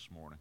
this morning.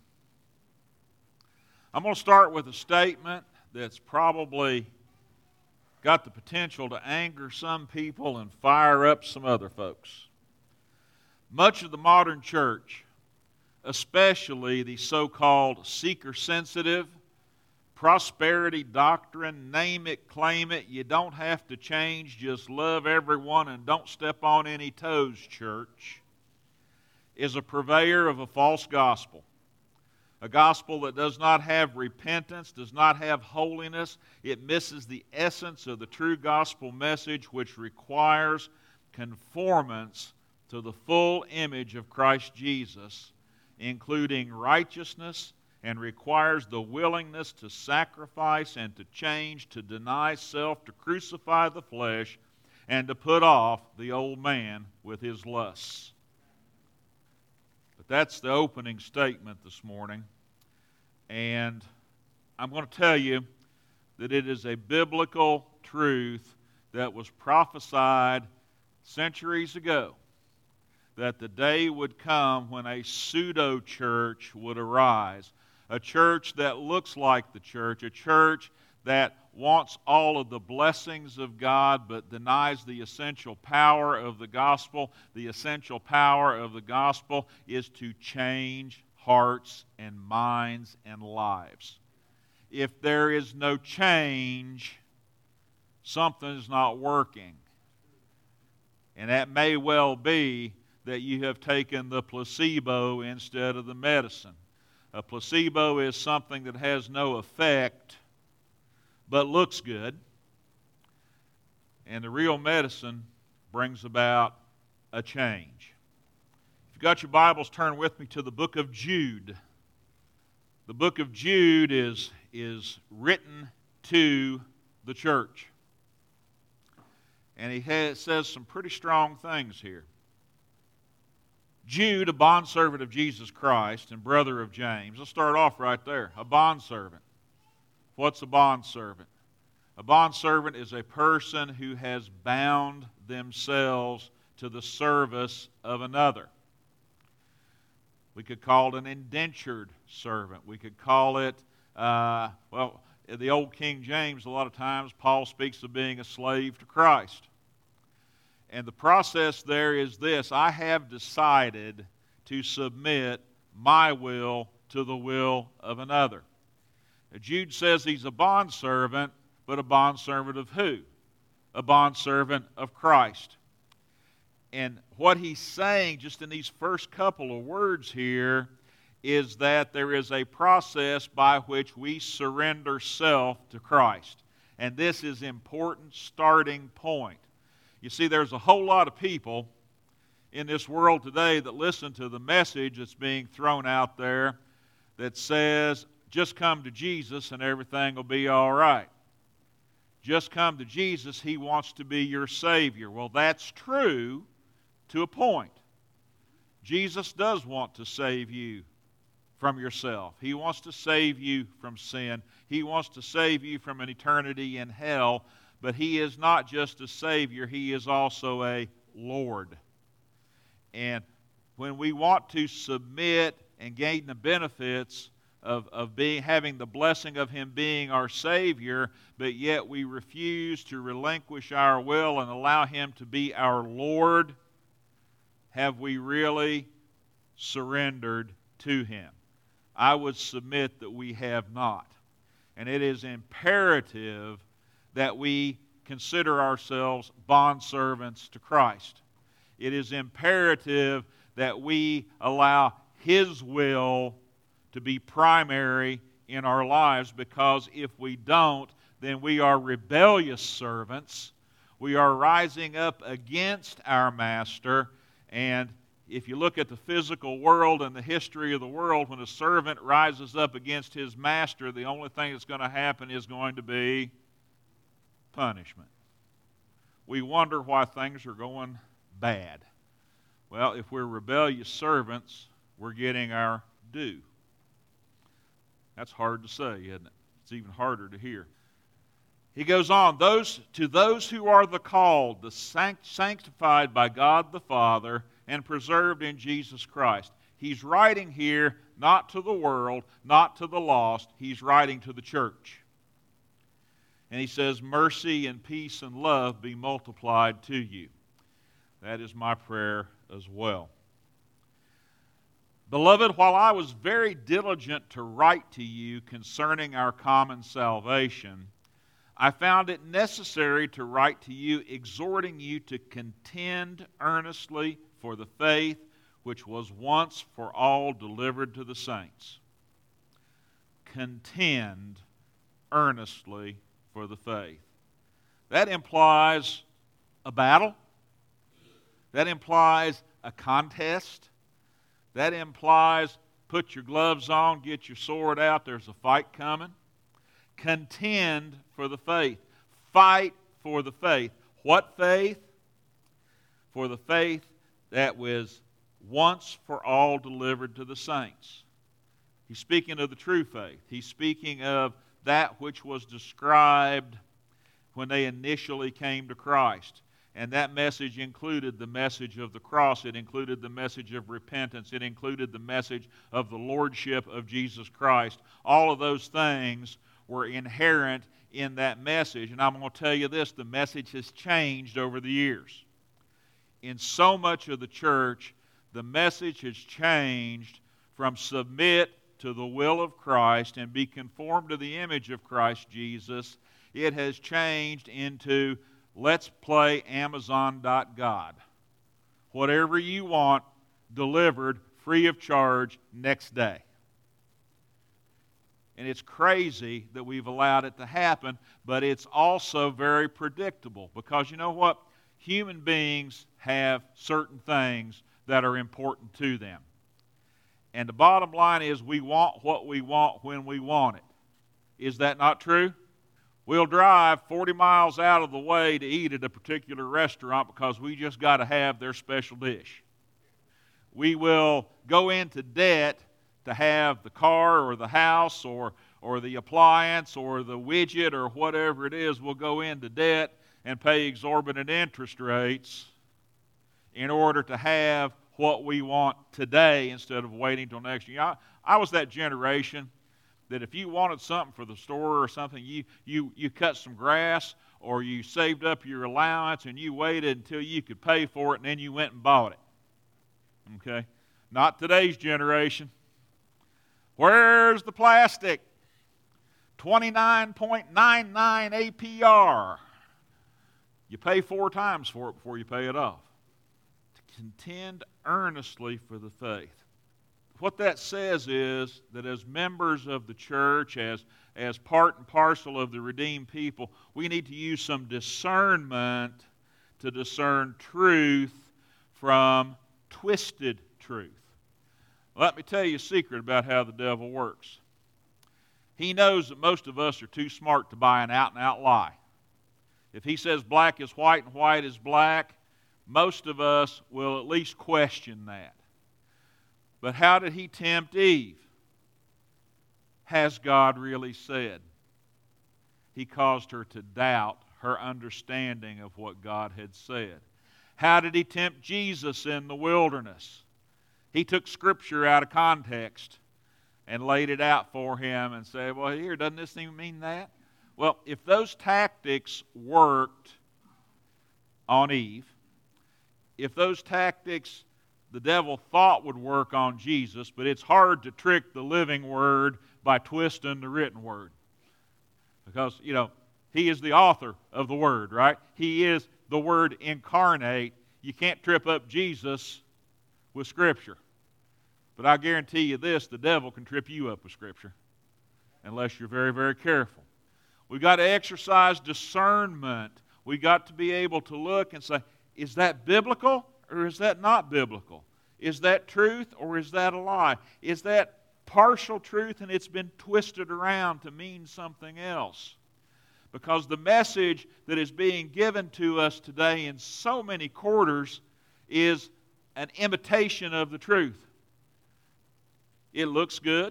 I'm going to start with a statement that's probably got the potential to anger some people and fire up some other folks. Much of the modern church, especially the so-called seeker-sensitive, prosperity doctrine, name it, claim it, you don't have to change, just love everyone and don't step on any toes church, is a purveyor of a false gospel. A gospel that does not have repentance, does not have holiness. It misses the essence of the true gospel message, which requires conformance to the full image of Christ Jesus, including righteousness, and requires the willingness to sacrifice and to change, to deny self, to crucify the flesh, and to put off the old man with his lusts. But that's the opening statement this morning. And I'm going to tell you that it is a biblical truth that was prophesied centuries ago, that the day would come when a pseudo-church would arise. A church that looks like the church, a church that wants all of the blessings of God but denies the essential power of the gospel. The essential power of the gospel is to change hearts and minds and lives. If there is no change, something's not working. And that may well be that you have taken the placebo instead of the medicine. A placebo is something that has no effect but looks good. And the real medicine brings about a change. If you've got your Bibles, turn with me to the book of Jude. The book of Jude is written to the church. And he says some pretty strong things here. Jude, a bondservant of Jesus Christ and brother of James. Let's start off right there. A bondservant. What's a bondservant? A bondservant is a person who has bound themselves to the service of another. We could call it an indentured servant. We could call it, in the old King James, a lot of times Paul speaks of being a slave to Christ. And the process there is this: I have decided to submit my will to the will of another. Now, Jude says he's a bondservant, but a bondservant of who? A bondservant of Christ. And what he's saying just in these first couple of words here is that there is a process by which we surrender self to Christ. And this is an important starting point. You see, there's a whole lot of people in this world today that listen to the message that's being thrown out there that says, just come to Jesus and everything will be all right. Just come to Jesus, He wants to be your Savior. Well, that's true to a point. Jesus does want to save you from yourself. He wants to save you from sin. He wants to save you from an eternity in hell. But He is not just a Savior, He is also a Lord. And when we want to submit and gain the benefits of having the blessing of Him being our Savior, but yet we refuse to relinquish our will and allow Him to be our Lord, have we really surrendered to Him? I would submit that we have not. And it is imperative that we consider ourselves bondservants to Christ. It is imperative that we allow His will to be primary in our lives, because if we don't, then we are rebellious servants. We are rising up against our master. And if you look at the physical world and the history of the world, when a servant rises up against his master, the only thing that's going to happen is going to be punishment. We wonder why things are going bad. Well, if we're rebellious servants, we're getting our due. That's hard to say, isn't it? It's even harder to hear. He goes on, to those who are the called, the sanctified by God the Father, and preserved in Jesus Christ. He's writing here not to the world, not to the lost. He's writing to the church. And he says, mercy and peace and love be multiplied to you. That is my prayer as well. Beloved, while I was very diligent to write to you concerning our common salvation, I found it necessary to write to you, exhorting you to contend earnestly for the faith which was once for all delivered to the saints. Contend earnestly for the faith. That implies a battle. That implies a contest. That implies put your gloves on, get your sword out, there's a fight coming. Contend for the faith. Fight for the faith. What faith? For the faith that was once for all delivered to the saints. He's speaking of the true faith. He's speaking of that which was described when they initially came to Christ. And that message included the message of the cross. It included the message of repentance. It included the message of the lordship of Jesus Christ. All of those things were inherent in that message. And I'm going to tell you this, the message has changed over the years. In so much of the church, the message has changed from submit to the will of Christ and be conformed to the image of Christ Jesus. It has changed into let's play Amazon.God. Whatever you want, delivered free of charge next day. And it's crazy that we've allowed it to happen, but it's also very predictable because you know what? Human beings have certain things that are important to them. And the bottom line is we want what we want when we want it. Is that not true? We'll drive 40 miles out of the way to eat at a particular restaurant because we just got to have their special dish. We will go into debt to have the car or the house or the appliance or the widget or whatever it is. We'll go into debt and pay exorbitant interest rates in order to have what we want today instead of waiting till next year. I was that generation that if you wanted something for the store or something, you cut some grass or you saved up your allowance and you waited until you could pay for it and then you went and bought it. Okay? Not today's generation. Where's the plastic? 29.99 APR. You pay 4 times for it before you pay it off. To contend earnestly for the faith. What that says is that as members of the church, as part and parcel of the redeemed people, we need to use some discernment to discern truth from twisted truth. Let me tell you a secret about how the devil works. He knows that most of us are too smart to buy an out-and-out lie. If he says black is white and white is black, most of us will at least question that. But how did he tempt Eve? Has God really said? He caused her to doubt her understanding of what God had said. How did he tempt Jesus in the wilderness? He took Scripture out of context and laid it out for him and said, well, here, doesn't this even mean that? Well, if those tactics worked on Eve, if those tactics the devil thought would work on Jesus, but it's hard to trick the living Word by twisting the written Word. Because, he is the author of the Word, right? He is the Word incarnate. You can't trip up Jesus with Scripture. But I guarantee you this, the devil can trip you up with Scripture unless you're very, very careful. We've got to exercise discernment. We've got to be able to look and say, is that biblical or is that not biblical? Is that truth or is that a lie? Is that partial truth and it's been twisted around to mean something else? Because the message that is being given to us today in so many quarters is an imitation of the truth. It looks good.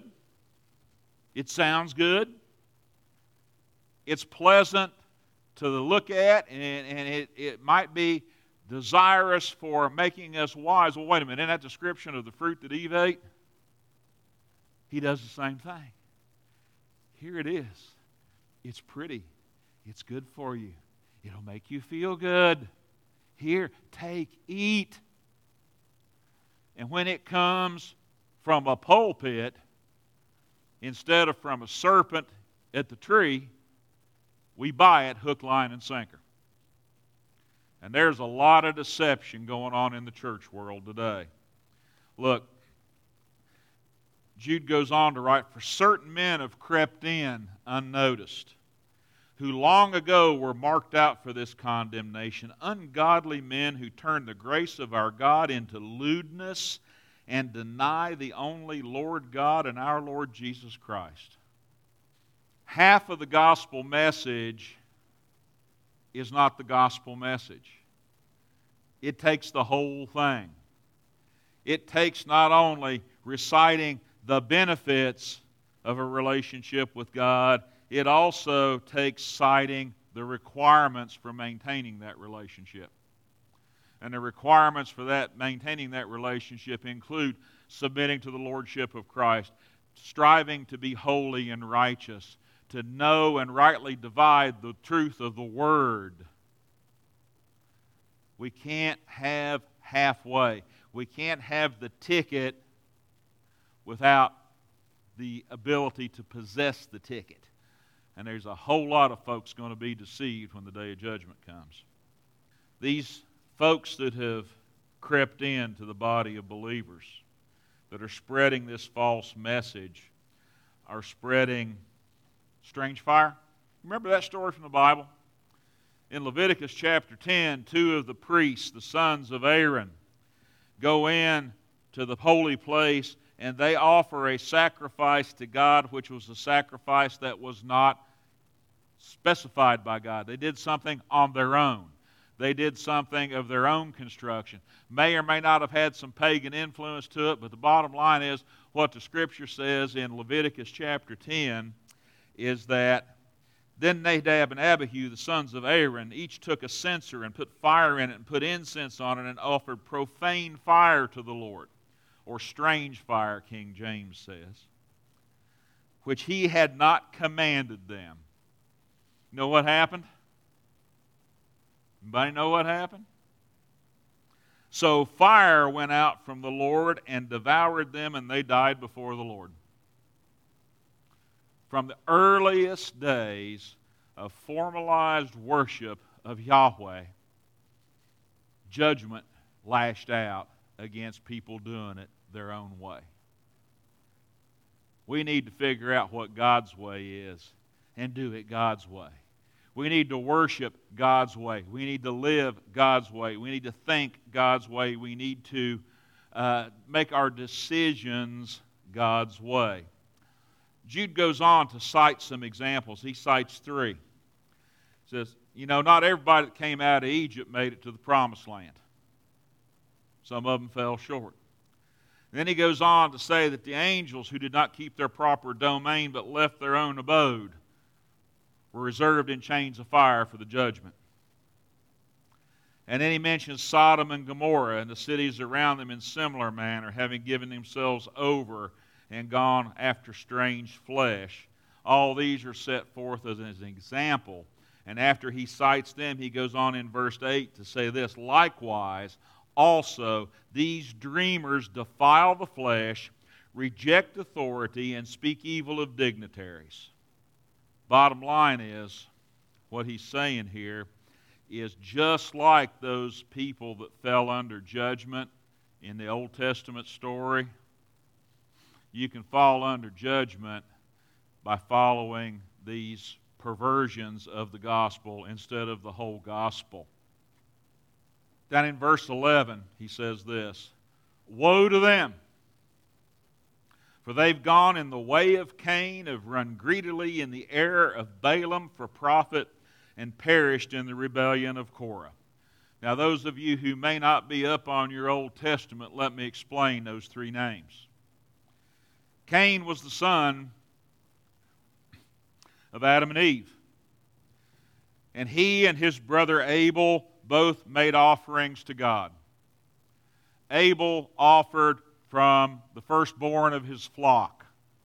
It sounds good. It's pleasant to look at, and it might be desirous for making us wise. Well, wait a minute. Isn't that description of the fruit that Eve ate? He does the same thing. Here it is. It's pretty. It's good for you. It'll make you feel good. Here, take, eat. And when it comes from a pulpit, instead of from a serpent at the tree, we buy it hook, line, and sinker. And there's a lot of deception going on in the church world today. Look, Jude goes on to write, "For certain men have crept in unnoticed, who long ago were marked out for this condemnation, ungodly men who turn the grace of our God into lewdness and deny the only Lord God and our Lord Jesus Christ." Half of the gospel message is not the gospel message. It takes the whole thing. It takes not only reciting the benefits of a relationship with God, it also takes citing the requirements for maintaining that relationship. And the requirements for that, maintaining that relationship, include submitting to the lordship of Christ, striving to be holy and righteous, to know and rightly divide the truth of the Word. We can't have halfway. We can't have the ticket without the ability to possess the ticket. And there's a whole lot of folks going to be deceived when the day of judgment comes. These folks that have crept into the body of believers, that are spreading this false message, are spreading strange fire. Remember that story from the Bible? In Leviticus chapter 10, two of the priests, the sons of Aaron, go in to the holy place and they offer a sacrifice to God, which was a sacrifice that was not specified by God. They did something on their own. They did something of their own construction. May or may not have had some pagan influence to it, but the bottom line is what the Scripture says in Leviticus chapter 10 is that then Nadab and Abihu, the sons of Aaron, each took a censer and put fire in it and put incense on it and offered profane fire to the Lord, or strange fire, King James says, which he had not commanded them. You know what happened? Anybody know what happened? So fire went out from the Lord and devoured them, and they died before the Lord. From the earliest days of formalized worship of Yahweh, judgment lashed out against people doing it their own way. We need to figure out what God's way is and do it God's way. We need to worship God's way. We need to live God's way. We need to think God's way. We need to make our decisions God's way. Jude goes on to cite some examples. He cites three. He says, not everybody that came out of Egypt made it to the promised land. Some of them fell short. And then he goes on to say that the angels who did not keep their proper domain but left their own abode were reserved in chains of fire for the judgment. And then he mentions Sodom and Gomorrah and the cities around them in similar manner, having given themselves over and gone after strange flesh. All these are set forth as an example. And after he cites them, he goes on in verse 8 to say this, likewise, also, these dreamers defile the flesh, reject authority, and speak evil of dignitaries. Bottom line is, what he's saying here is just like those people that fell under judgment in the Old Testament story, you can fall under judgment by following these perversions of the gospel instead of the whole gospel. Down in verse 11, he says this, woe to them! For they've gone in the way of Cain, have run greedily in the error of Balaam for profit, and perished in the rebellion of Korah. Now, those of you who may not be up on your Old Testament, let me explain those three names. Cain was the son of Adam and Eve. And he and his brother Abel both made offerings to God. Abel offered from the firstborn of his flock,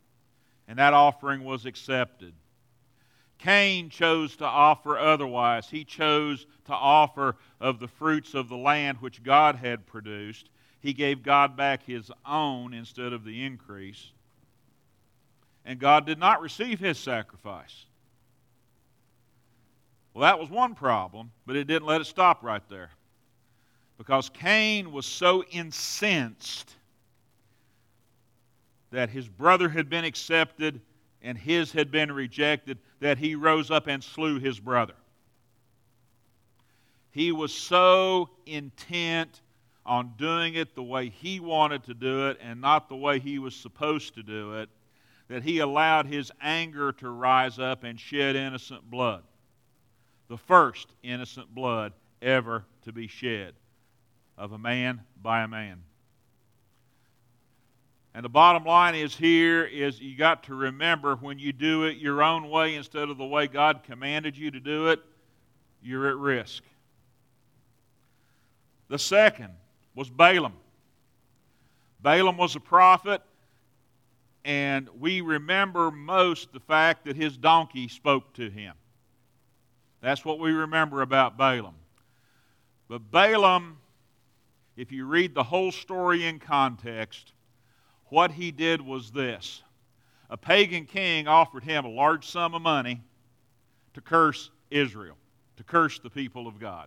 and that offering was accepted. Cain chose to offer otherwise. He chose to offer of the fruits of the land which God had produced. He gave God back his own instead of the increase. And God did not receive his sacrifice. Well, that was one problem, but it didn't let it stop right there. Because Cain was so incensed that his brother had been accepted and his had been rejected, that he rose up and slew his brother. He was so intent on doing it the way he wanted to do it and not the way he was supposed to do it, that he allowed his anger to rise up and shed innocent blood. The first innocent blood ever to be shed of a man by a man. And the bottom line is here is you got to remember, when you do it your own way instead of the way God commanded you to do it, you're at risk. The second was Balaam. Balaam was a prophet, and we remember most the fact that his donkey spoke to him. That's what we remember about Balaam. But Balaam, if you read the whole story in context, what he did was this. A pagan king offered him a large sum of money to curse Israel, to curse the people of God.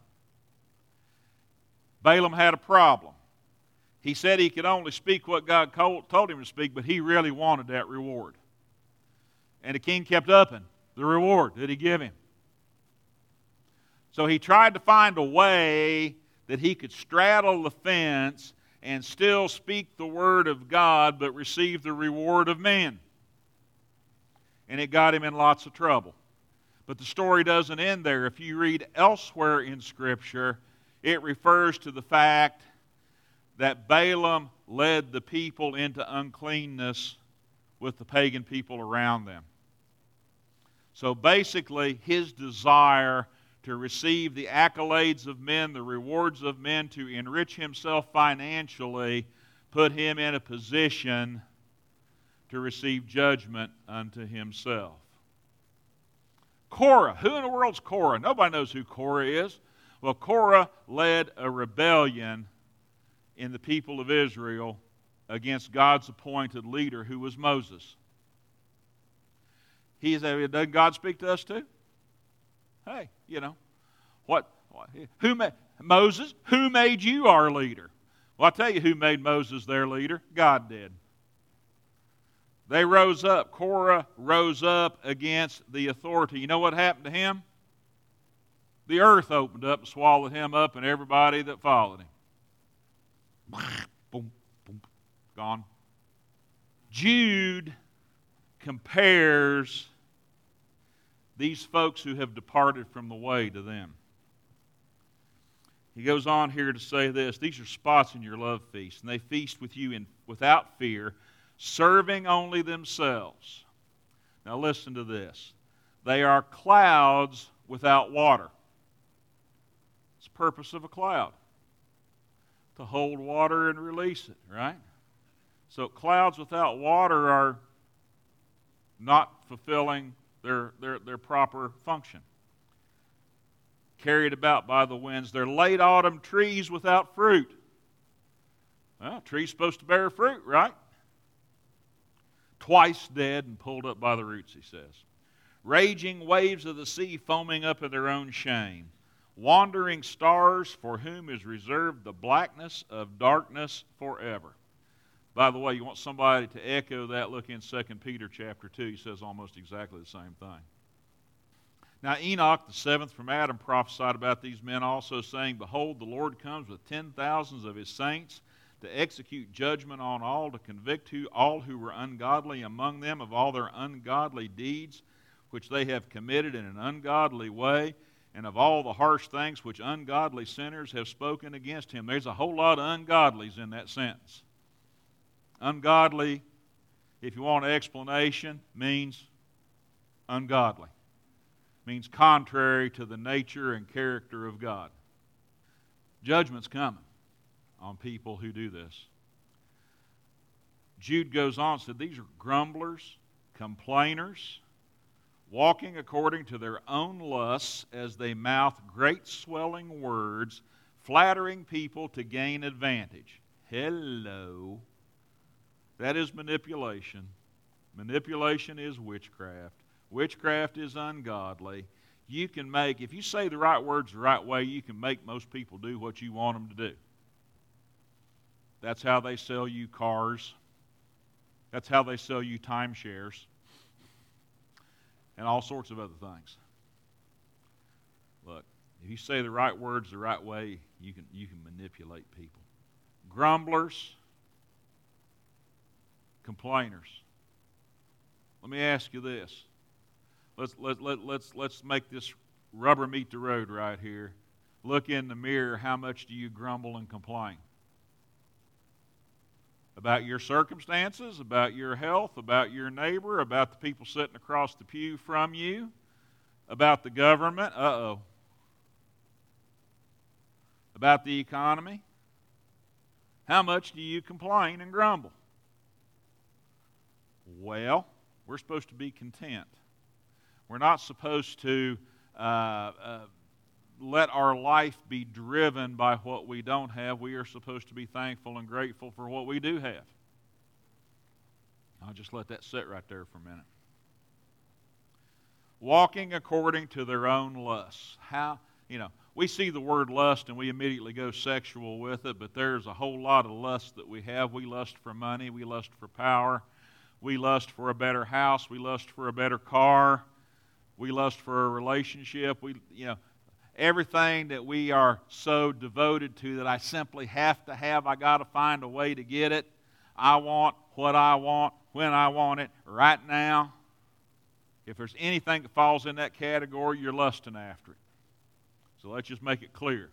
Balaam had a problem. He said he could only speak what God told him to speak, but he really wanted that reward. And the king kept upping the reward that he gave him. So he tried to find a way that he could straddle the fence and still speak the word of God, but receive the reward of men. And it got him in lots of trouble. But the story doesn't end there. If you read elsewhere in Scripture, it refers to the fact that Balaam led the people into uncleanness with the pagan people around them. So basically, his desire to receive the accolades of men, the rewards of men, to enrich himself financially, put him in a position to receive judgment unto himself. Korah. Who in the world's Korah? Nobody knows who Korah is. Well, Korah led a rebellion in the people of Israel against God's appointed leader, who was Moses. Doesn't God speak to us too? Hey, Moses, who made you our leader? Well, I'll tell you who made Moses their leader. God did. They rose up. Korah rose up against the authority. You know what happened to him? The earth opened up and swallowed him up and everybody that followed him. Boom, boom, gone. Jude compares these folks who have departed from the way to them. He goes on here to say this: these are spots in your love feast, and they feast with you without fear, serving only themselves. Now listen to this. They are clouds without water. It's the purpose of a cloud, to hold water and release it, right? So clouds without water are not fulfilling their proper function. Carried about by the winds. They're late autumn trees without fruit. Well, a tree's supposed to bear fruit, right? Twice dead and pulled up by the roots, he says. Raging waves of the sea foaming up in their own shame. Wandering stars for whom is reserved the blackness of darkness forever. By the way, you want somebody to echo that, look in 2 Peter chapter 2. He says almost exactly the same thing. Now Enoch, the seventh from Adam, prophesied about these men also, saying, behold, the Lord comes with 10,000s of his saints to execute judgment on all, to convict all who were ungodly among them of all their ungodly deeds which they have committed in an ungodly way, and of all the harsh things which ungodly sinners have spoken against him. There's a whole lot of ungodlies in that sentence. Ungodly, if you want an explanation, means ungodly. Means contrary to the nature and character of God. Judgment's coming on people who do this. Jude goes on and said, these are grumblers, complainers, walking according to their own lusts as they mouth great swelling words, flattering people to gain advantage. Hello. That is manipulation. Manipulation is witchcraft. Witchcraft is ungodly. You can make, if you say the right words the right way, you can make most people do what you want them to do. That's how they sell you cars. That's how they sell you timeshares. And all sorts of other things. Look, if you say the right words the right way, you can manipulate people. Grumblers, complainers. Let me ask you this. Let's make this rubber meet the road right here. Look in the mirror. How much do you grumble and complain? About your circumstances, about your health, about your neighbor, about the people sitting across the pew from you, about the government, about the economy. How much do you complain and grumble? Well, we're supposed to be content. We're not supposed to let our life be driven by what we don't have. We are supposed to be thankful and grateful for what we do have. I'll just let that sit right there for a minute. Walking according to their own lusts. We see the word lust and we immediately go sexual with it, but there's a whole lot of lust that we have. We lust for money. We lust for power. We lust for a better house. We lust for a better car. We lust for a relationship. Everything that we are so devoted to that I simply have to have, I got to find a way to get it. I want what I want when I want it right now. If there's anything that falls in that category, you're lusting after it. So let's just make it clear.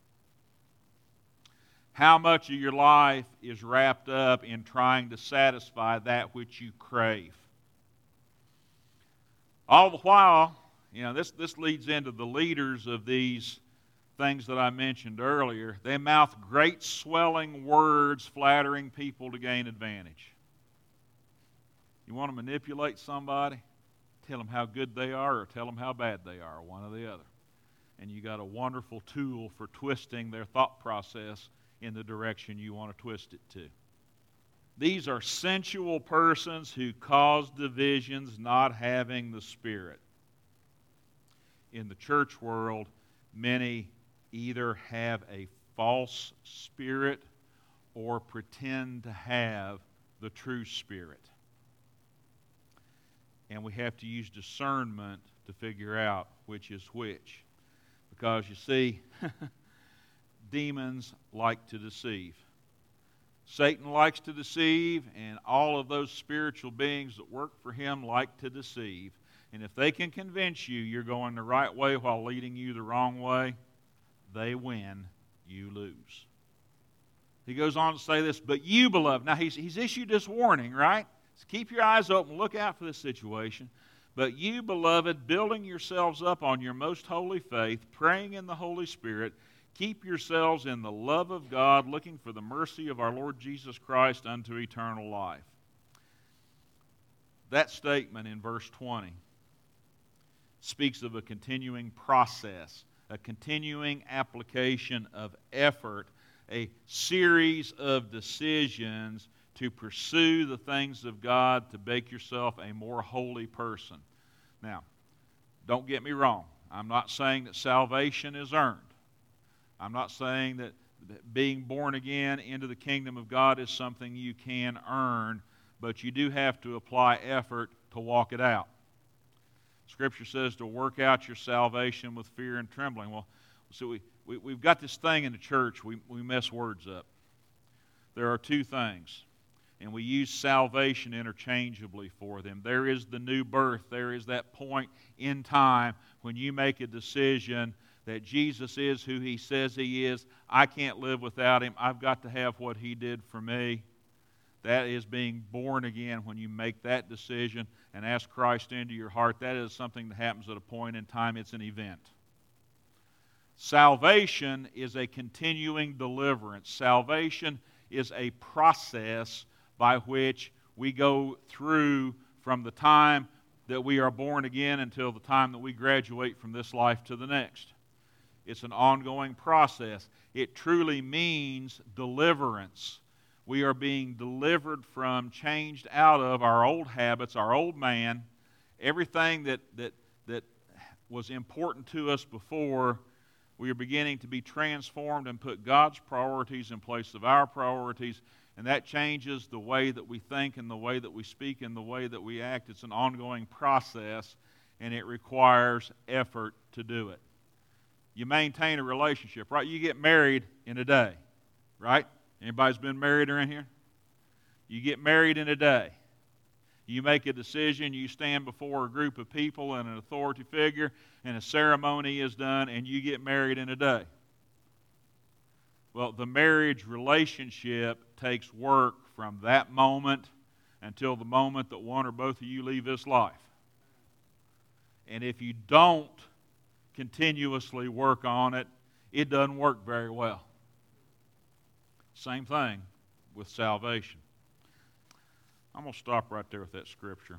How much of your life is wrapped up in trying to satisfy that which you crave? All the while, this leads into the leaders of these things that I mentioned earlier. They mouth great swelling words, flattering people to gain advantage. You want to manipulate somebody? Tell them how good they are or tell them how bad they are, one or the other. And you got a wonderful tool for twisting their thought process in the direction you want to twist it to. These are sensual persons who cause divisions, not having the Spirit. In the church world, many either have a false spirit or pretend to have the true Spirit. And we have to use discernment to figure out which is which. Because you see, demons like to deceive. Satan likes to deceive, and all of those spiritual beings that work for him like to deceive. And if they can convince you you're going the right way while leading you the wrong way, they win, you lose. He goes on to say this, but you, beloved. Now, he's issued this warning, right? So keep your eyes open, look out for this situation. But you, beloved, building yourselves up on your most holy faith, praying in the Holy Spirit, keep yourselves in the love of God, looking for the mercy of our Lord Jesus Christ unto eternal life. That statement in verse 20 speaks of a continuing process, a continuing application of effort, a series of decisions to pursue the things of God to make yourself a more holy person. Now, don't get me wrong. I'm not saying that salvation is earned. I'm not saying that being born again into the kingdom of God is something you can earn, but you do have to apply effort to walk it out. Scripture says to work out your salvation with fear and trembling. Well, so we've got this thing in the church, we mess words up. There are two things, and we use salvation interchangeably for them. There is the new birth. There is that point in time when you make a decision that Jesus is who He says He is. I can't live without Him. I've got to have what He did for me. That is being born again when you make that decision and ask Christ into your heart. That is something that happens at a point in time. It's an event. Salvation is a continuing deliverance. Salvation is a process by which we go through from the time that we are born again until the time that we graduate from this life to the next. It's an ongoing process. It truly means deliverance. We are being delivered from, changed out of our old habits, our old man, everything that was important to us before. We are beginning to be transformed and put God's priorities in place of our priorities, and that changes the way that we think and the way that we speak and the way that we act. It's an ongoing process, and it requires effort to do it. You maintain a relationship, right? You get married in a day, right? Anybody's been married around here? You get married in a day. You make a decision, you stand before a group of people and an authority figure, and a ceremony is done, and you get married in a day. Well, the marriage relationship takes work from that moment until the moment that one or both of you leave this life. And if you don't continuously work on it, it doesn't work very well. Same thing with salvation. I'm going to stop right there with that scripture.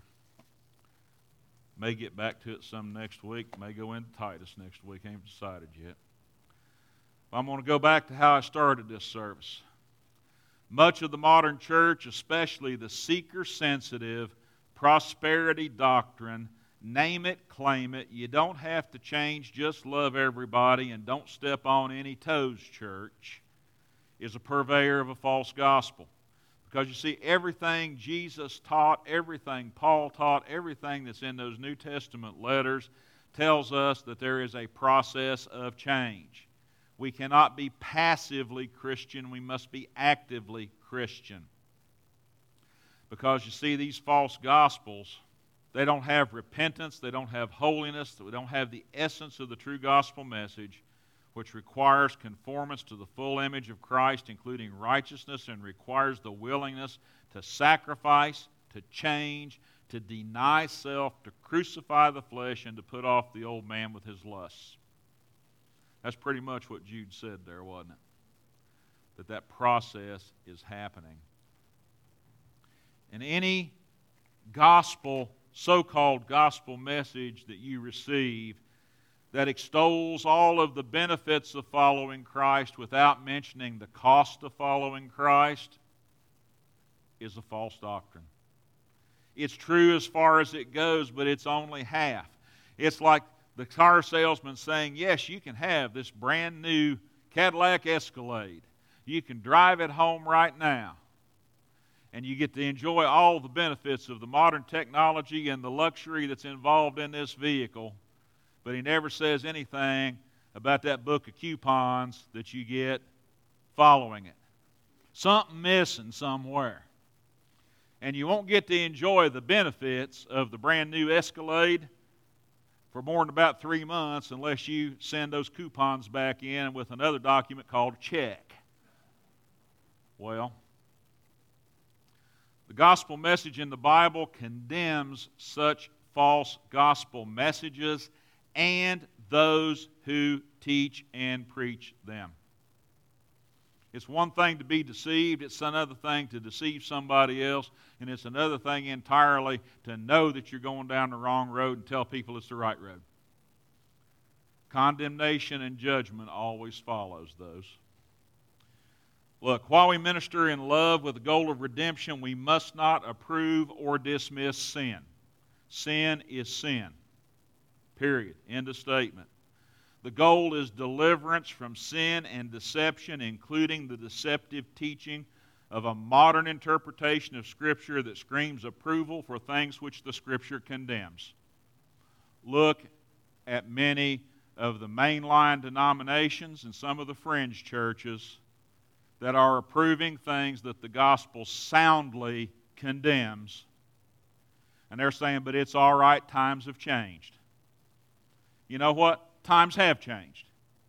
May get back to it some next week. May go into Titus next week. I haven't decided yet. But I'm going to go back to how I started this service. Much of the modern church, especially the seeker-sensitive prosperity doctrine, name it, claim it, you don't have to change, just love everybody and don't step on any toes church, is a purveyor of a false gospel. Because you see, everything Jesus taught, everything Paul taught, everything that's in those New Testament letters tells us that there is a process of change. We cannot be passively Christian, we must be actively Christian. Because you see, these false gospels, they don't have repentance, they don't have holiness, they don't have the essence of the true gospel message, which requires conformance to the full image of Christ, including righteousness, and requires the willingness to sacrifice, to change, to deny self, to crucify the flesh, and to put off the old man with his lusts. That's pretty much what Jude said there, wasn't it? That process is happening. And any gospel, so-called gospel message that you receive that extols all of the benefits of following Christ without mentioning the cost of following Christ is a false doctrine. It's true as far as it goes, but it's only half. It's like the car salesman saying, yes, you can have this brand new Cadillac Escalade. You can drive it home right now. And you get to enjoy all the benefits of the modern technology and the luxury that's involved in this vehicle. But he never says anything about that book of coupons that you get following it. Something missing somewhere. And you won't get to enjoy the benefits of the brand new Escalade for more than about 3 months unless you send those coupons back in with another document called a check. Well, the gospel message in the Bible condemns such false gospel messages and those who teach and preach them. It's one thing to be deceived, it's another thing to deceive somebody else, and it's another thing entirely to know that you're going down the wrong road and tell people it's the right road. Condemnation and judgment always follows those. Look, while we minister in love with the goal of redemption, we must not approve or dismiss sin. Sin is sin. Period. End of statement. The goal is deliverance from sin and deception, including the deceptive teaching of a modern interpretation of Scripture that screams approval for things which the Scripture condemns. Look at many of the mainline denominations and some of the fringe churches that are approving things that the gospel soundly condemns. And they're saying, but it's all right, times have changed. You know what? Times have changed.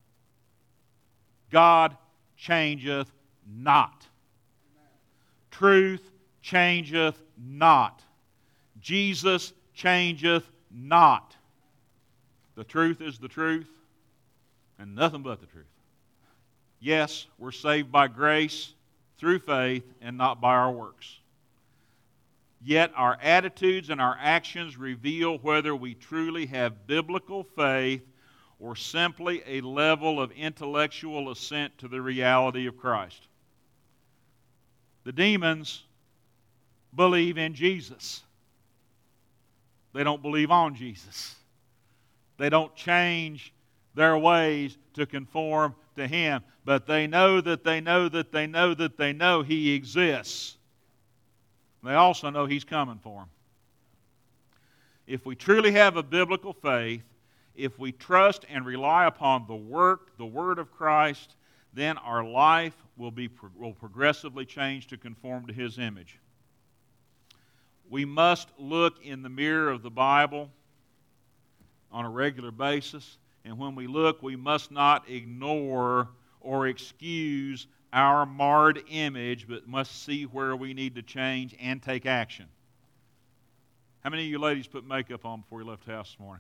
God changeth not. Truth changeth not. Jesus changeth not. The truth is the truth, and nothing but the truth. Yes, we're saved by grace through faith and not by our works. Yet our attitudes and our actions reveal whether we truly have biblical faith or simply a level of intellectual assent to the reality of Christ. The demons believe in Jesus. They don't believe on Jesus. They don't change their ways to conform to Him. But they know that they know that they know that they know He exists. They also know He's coming for them. If we truly have a biblical faith, if we trust and rely upon the work, the Word of Christ, then our life will progressively change to conform to His image. We must look in the mirror of the Bible on a regular basis, and when we look, we must not ignore or excuse our marred image, but must see where we need to change and take action. How many of you ladies put makeup on before you left the house this morning?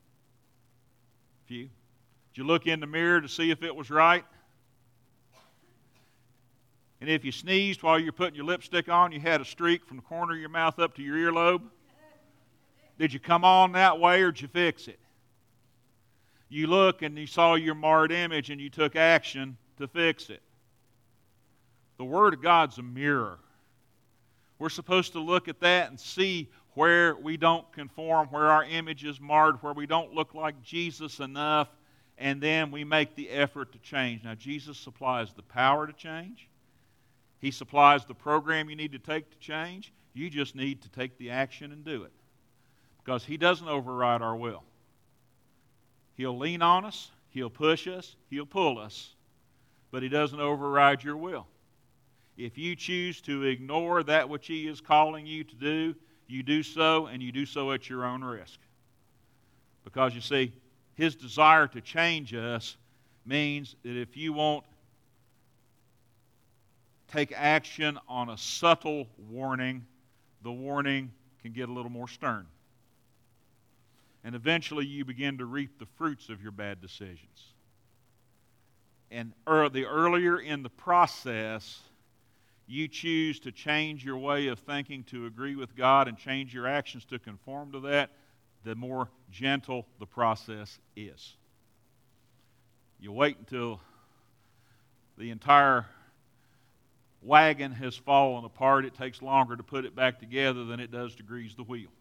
A few. Did you look in the mirror to see if it was right? And if you sneezed while you're putting your lipstick on, you had a streak from the corner of your mouth up to your earlobe? Did you come on that way or did you fix it? You look and you saw your marred image and you took action to fix it. The Word of God's a mirror. We're supposed to look at that and see where we don't conform, where our image is marred, where we don't look like Jesus enough, and then we make the effort to change. Now, Jesus supplies the power to change. He supplies the program you need to take to change. You just need to take the action and do it. Because He doesn't override our will. He'll lean on us, He'll push us, He'll pull us, but He doesn't override your will. If you choose to ignore that which He is calling you to do, you do so, and you do so at your own risk. Because you see, His desire to change us means that if you won't take action on a subtle warning, the warning can get a little more stern. And eventually you begin to reap the fruits of your bad decisions. And the earlier in the process you choose to change your way of thinking to agree with God and change your actions to conform to that, the more gentle the process is. You wait until the entire wagon has fallen apart. It takes longer to put it back together than it does to grease the wheel.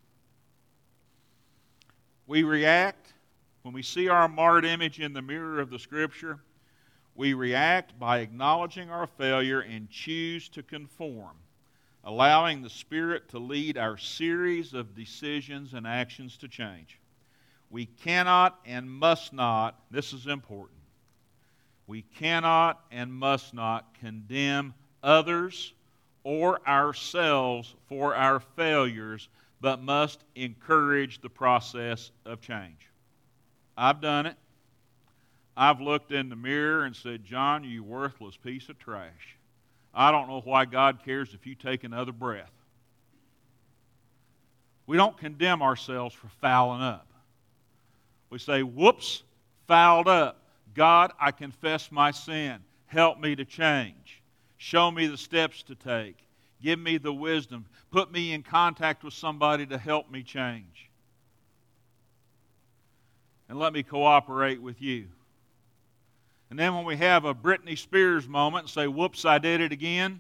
We react when we see our marred image in the mirror of the Scripture. We react by acknowledging our failure and choose to conform, allowing the Spirit to lead our series of decisions and actions to change. We cannot and must not, this is important, we cannot and must not condemn others or ourselves for our failures, but must encourage the process of change. I've done it. I've looked in the mirror and said, John, you worthless piece of trash. I don't know why God cares if you take another breath. We don't condemn ourselves for fouling up. We say, whoops, fouled up. God, I confess my sin. Help me to change. Show me the steps to take. Give me the wisdom. Put me in contact with somebody to help me change. And let me cooperate with you. And then when we have a Britney Spears moment and say, whoops, I did it again,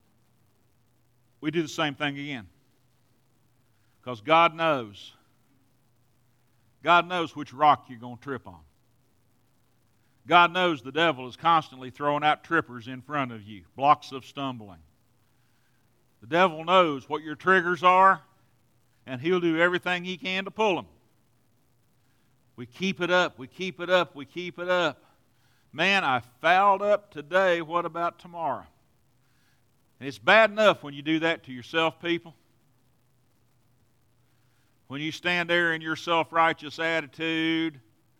we do the same thing again. Because God knows. God knows which rock you're going to trip on. God knows the devil is constantly throwing out trippers in front of you, blocks of stumbling. The devil knows what your triggers are, and he'll do everything he can to pull them. We keep it up, we keep it up, we keep it up. Man, I fouled up today, what about tomorrow? And it's bad enough when you do that to yourself, people. When you stand there in your self-righteous attitude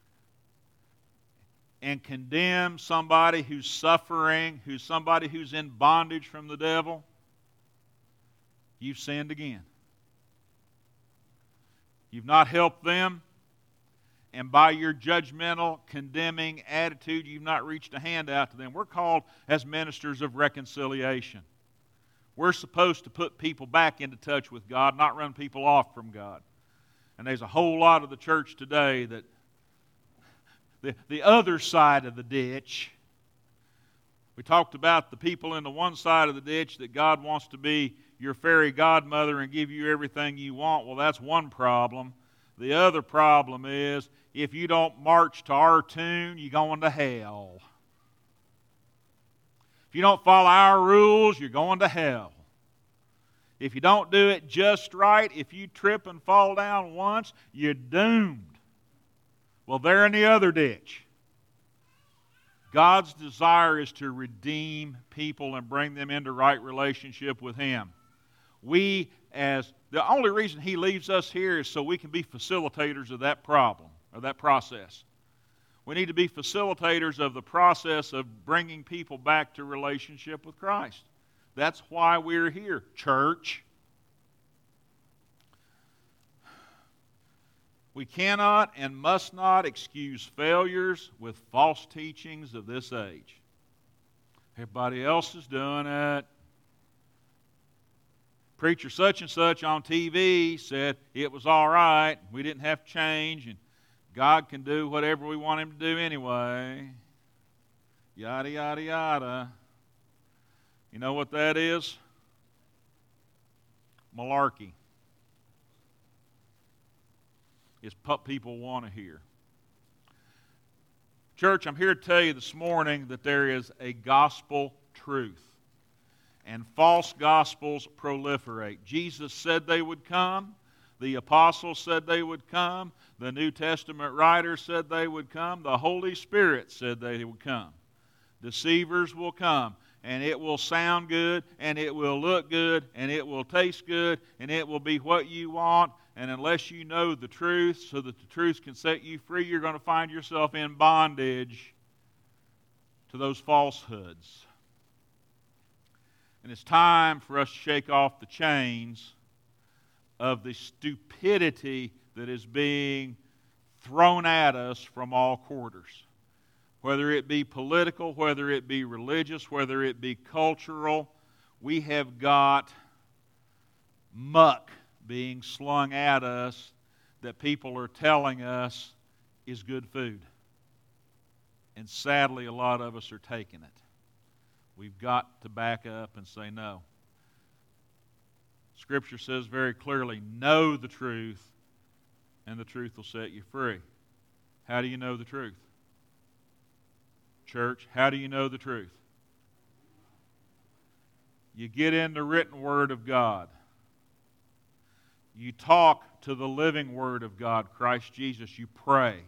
and condemn somebody who's suffering, somebody who's in bondage from the devil, you've sinned again. You've not helped them, and by your judgmental, condemning attitude, you've not reached a hand out to them. We're called as ministers of reconciliation. We're supposed to put people back into touch with God, not run people off from God. And there's a whole lot of the church today that the other side of the ditch. We talked about the people in the one side of the ditch that God wants to be your fairy godmother and give you everything you want. Well, that's one problem. The other problem is if you don't march to our tune, you're going to hell. If you don't follow our rules, you're going to hell. If you don't do it just right, if you trip and fall down once, you're doomed. Well, they're in the other ditch. God's desire is to redeem people and bring them into right relationship with Him. The only reason He leaves us here is so we can be facilitators of that problem, or that process. We need to be facilitators of the process of bringing people back to relationship with Christ. That's why we're here, church. We cannot and must not excuse failures with false teachings of this age. Everybody else is doing it. Preacher such and such on TV said it was all right, we didn't have to change, and God can do whatever we want Him to do anyway. Yada, yada, yada. You know what that is? Malarkey. It's what people want to hear. Church, I'm here to tell you this morning that there is a gospel truth. And false gospels proliferate. Jesus said they would come. The apostles said they would come. The New Testament writers said they would come. The Holy Spirit said they would come. Deceivers will come. And it will sound good, and it will look good, and it will taste good, and it will be what you want. And unless you know the truth so that the truth can set you free, you're going to find yourself in bondage to those falsehoods. And it's time for us to shake off the chains of the stupidity that is being thrown at us from all quarters. Whether it be political, whether it be religious, whether it be cultural, we have got muck being slung at us that people are telling us is good food. And sadly, a lot of us are taking it. We've got to back up and say no. Scripture says very clearly, know the truth, and the truth will set you free. How do you know the truth? Church, how do you know the truth? You get in the written Word of God. You talk to the living Word of God, Christ Jesus. You pray.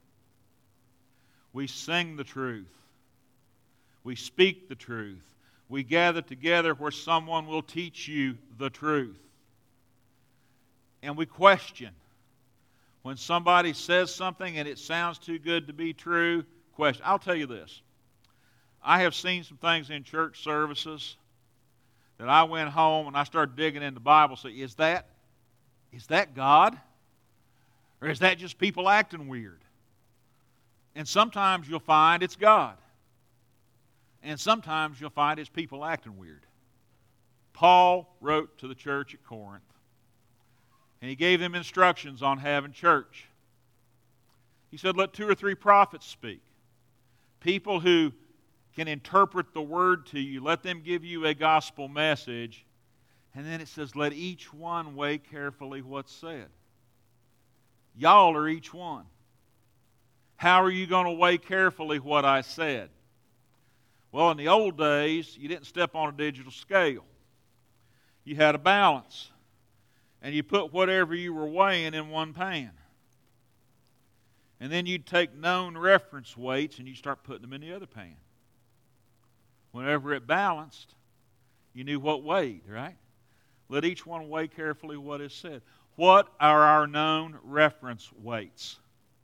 We sing the truth. We speak the truth. We gather together where someone will teach you the truth. And we question. When somebody says something and it sounds too good to be true, question. I'll tell you this. I have seen some things in church services that I went home and I started digging in the Bible. Say, is that God? Or is that just people acting weird? And sometimes you'll find it's God. And sometimes you'll find it's people acting weird. Paul wrote to the church at Corinth. And he gave them instructions on having church. He said, let 2 or 3 prophets speak. People who can interpret the word to you. Let them give you a gospel message. And then it says, let each one weigh carefully what's said. Y'all are each one. How are you going to weigh carefully what I said? Well, in the old days, you didn't step on a digital scale. You had a balance. And you put whatever you were weighing in one pan. And then you'd take known reference weights and you start putting them in the other pan. Whenever it balanced, you knew what weighed, right? Let each one weigh carefully what is said. What are our known reference weights?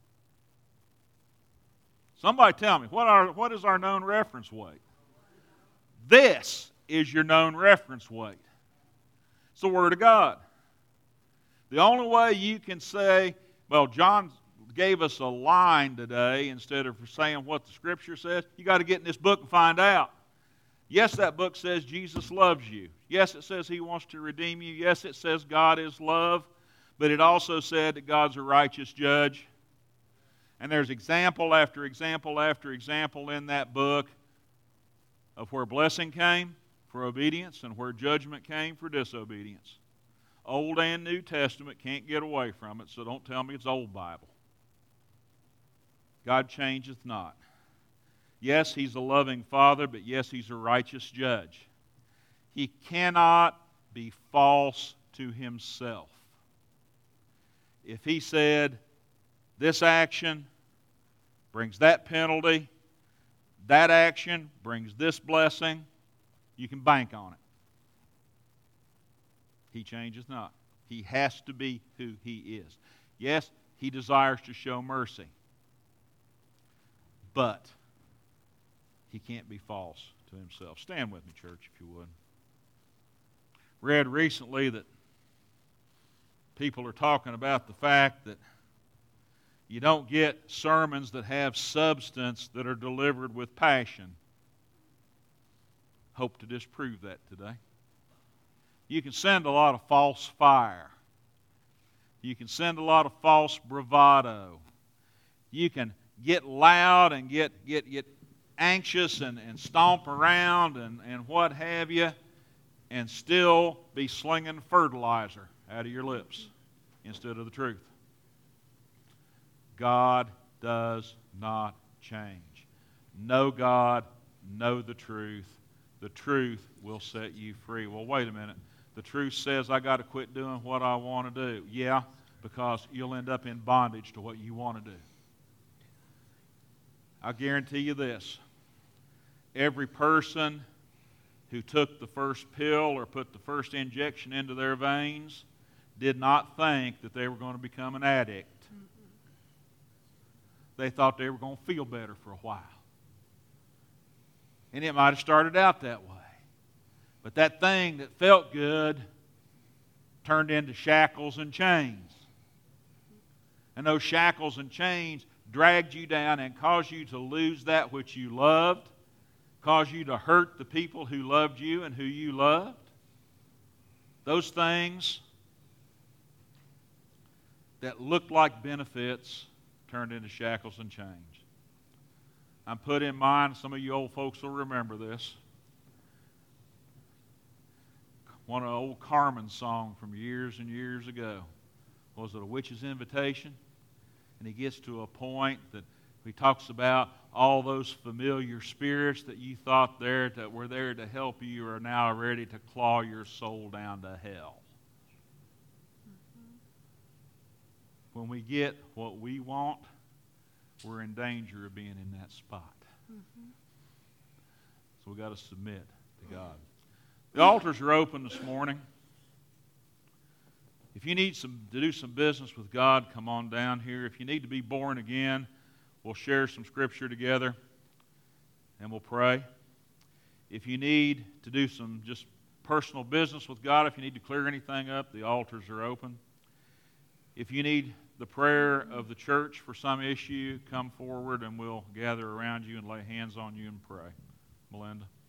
Somebody tell me, what is our known reference weight? This is your known reference weight. It's the Word of God. The only way you can say, well, John gave us a line today instead of saying what the Scripture says, you got to get in this book and find out. Yes, that book says Jesus loves you. Yes, it says He wants to redeem you. Yes, it says God is love. But it also said that God's a righteous judge. And there's example after example after example in that book of where blessing came for obedience and where judgment came for disobedience. Old and New Testament, can't get away from it, so don't tell me it's old Bible. God changeth not. Yes, He's a loving Father, but yes, He's a righteous judge. He cannot be false to Himself. If He said, this action brings that penalty, that action brings this blessing, you can bank on it. He changes not. He has to be who He is. Yes, He desires to show mercy, but He can't be false to Himself. Stand with me, church, if you would. Read recently that people are talking about the fact that you don't get sermons that have substance that are delivered with passion. Hope to disprove that today. You can send a lot of false fire. You can send a lot of false bravado. You can get loud and get anxious and stomp around and what have you, and still be slinging fertilizer out of your lips instead of the truth. God does not change. Know God, know the truth. The truth will set you free. Well, wait a minute. The truth says I got to quit doing what I want to do. Yeah, because you'll end up in bondage to what you want to do. I guarantee you this. Every person who took the first pill or put the first injection into their veins did not think that they were going to become an addict. They thought they were going to feel better for a while. And it might have started out that way. But that thing that felt good turned into shackles and chains. And those shackles and chains dragged you down and caused you to lose that which you loved, caused you to hurt the people who loved you and who you loved. Those things that looked like benefits turned into shackles and chains. I'm put in mind, some of you old folks will remember this. One of the old Carmen song from years and years ago. Was it A Witch's Invitation? And he gets to a point that he talks about all those familiar spirits that you thought that were there to help you are now ready to claw your soul down to hell. When we get what we want, we're in danger of being in that spot. So we've got to submit to God. The altars are open this morning. If you need to do some business with God, come on down here. If you need to be born again, we'll share some scripture together and we'll pray. If you need to do some just personal business with God, if you need to clear anything up, the altars are open. If you need the prayer of the church for some issue, come forward and we'll gather around you and lay hands on you and pray. Melinda.